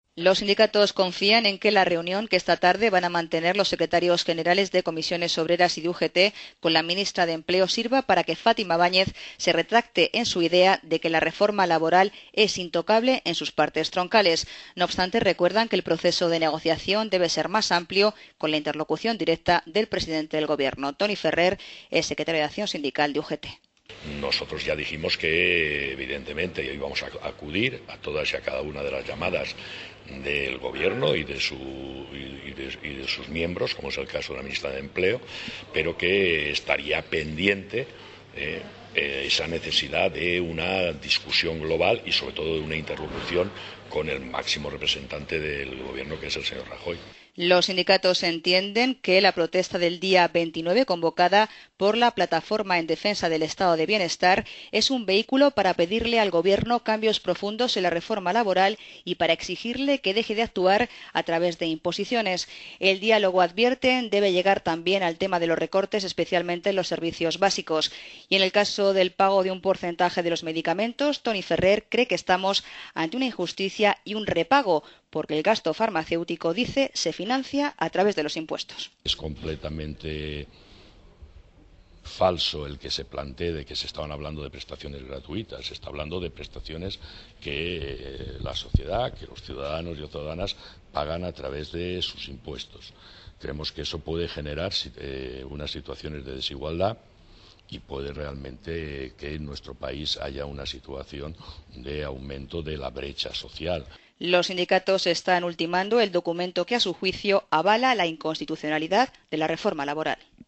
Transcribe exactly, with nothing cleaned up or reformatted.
Los sindicatos confían en que la reunión que esta tarde van a mantener los secretarios generales de Comisiones Obreras y de U G T con la ministra de Empleo sirva para que Fátima Báñez se retracte en su idea de que la reforma laboral es intocable en sus partes troncales. No obstante, recuerdan que el proceso de negociación debe ser más amplio con la interlocución directa del presidente del Gobierno. Toni Ferrer es secretario de Acción Sindical de U G T. Nosotros ya dijimos que, evidentemente, íbamos a acudir a todas y a cada una de las llamadas del Gobierno y de, su, y, de, y de sus miembros, como es el caso de la ministra de Empleo, pero que estaría pendiente eh, eh, esa necesidad de una discusión global y, sobre todo, de una interlocución con el máximo representante del Gobierno, que es el señor Rajoy. Los sindicatos entienden que la protesta del día veintinueve, convocada por la Plataforma en Defensa del Estado de Bienestar, es un vehículo para pedirle al Gobierno cambios profundos en la reforma laboral y para exigirle que deje de actuar a través de imposiciones. El diálogo, advierten, debe llegar también al tema de los recortes, especialmente en los servicios básicos. Y en el caso del pago de un porcentaje de los medicamentos, Toni Ferrer cree que estamos ante una injusticia y un repago, porque el gasto farmacéutico, dice, se financia a través de los impuestos. Es completamente falso el que se plantee de que se estaban hablando de prestaciones gratuitas. Se está hablando de prestaciones que la sociedad, que los ciudadanos y ciudadanas pagan a través de sus impuestos. Creemos que eso puede generar eh, unas situaciones de desigualdad y puede realmente que en nuestro país haya una situación de aumento de la brecha social. Los sindicatos están ultimando el documento que, a su juicio, avala la inconstitucionalidad de la reforma laboral.